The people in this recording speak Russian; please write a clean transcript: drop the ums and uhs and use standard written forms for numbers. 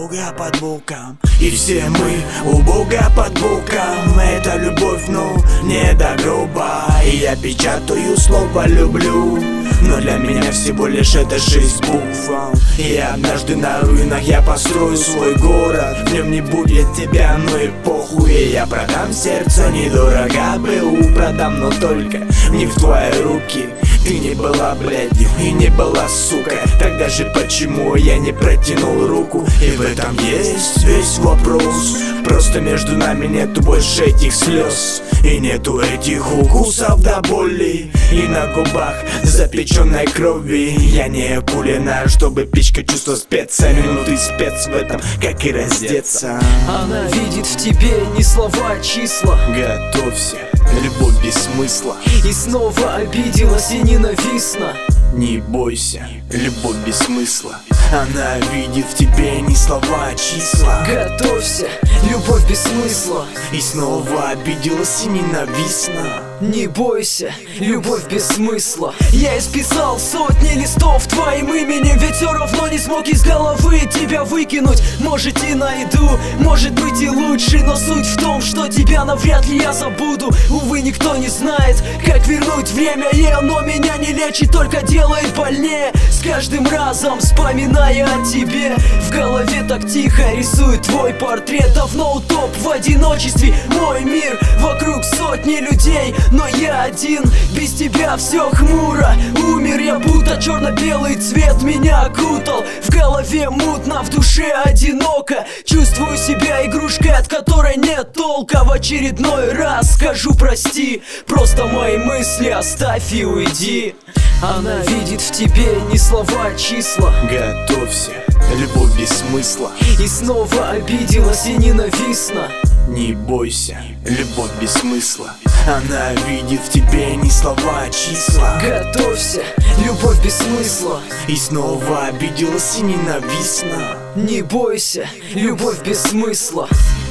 Бога под боком. И все мы у Бога под боком. Это любовь, но не до гроба. И я печатаю слово «люблю», но для меня всего лишь это 6 букв. И однажды на руинах я построю свой город. В нем не будет тебя, но и похуй. И я продам сердце недорого БУ, продам, но только не в твои руки. Ты не была блядью и не была сукой. Тогда же почему я не протянул руку? И в этом есть весь вопрос. Просто между нами нету больше этих слез. И нету этих укусов до боли. И на губах запеченной крови. Я не кулинар, чтобы пичкать чувства специями. Но ты спец в этом, как и раздеться. Она видит в тебе не слова, а числа. Готовься, любовь без смысла. И снова обиделась и ненавистна. Не бойся, любовь без смысла. Она видит в тебе не слова, а числа. Готовься, любовь без смысла. И снова обиделась и ненавистна. Не бойся, любовь без смысла. Я исписал сотни листов твоим именем, ведь все равно не смог из головы тебя выкинуть. Может и найду, может быть и лучше, но суть в том, что тебя навряд ли я забуду. Увы, никто не знает, как вернуть время, и оно меня не лечит, только делает больнее. С каждым разом вспоминая о тебе, в голове так тихо рисует твой портрет. Давно утоп в одиночестве мой мир, вокруг сотни людей, но я один. Без тебя все хмуро. Умер я, будто черно-белый цвет меня окутал. В голове мутно, в душе одиноко. Чувствую себя игрушкой, от которой нет толка. В очередной раз скажу прости, просто мои мысли оставь и уйди. Она видит в тебе не слова, а числа. Готовься, любовь без смысла. И снова обиделась и ненавистна. Не бойся, любовь без смысла. Она видит в тебе не слова, а числа. Готовься, любовь без смысла. И снова обиделась и ненавистна. Не бойся, любовь без смысла.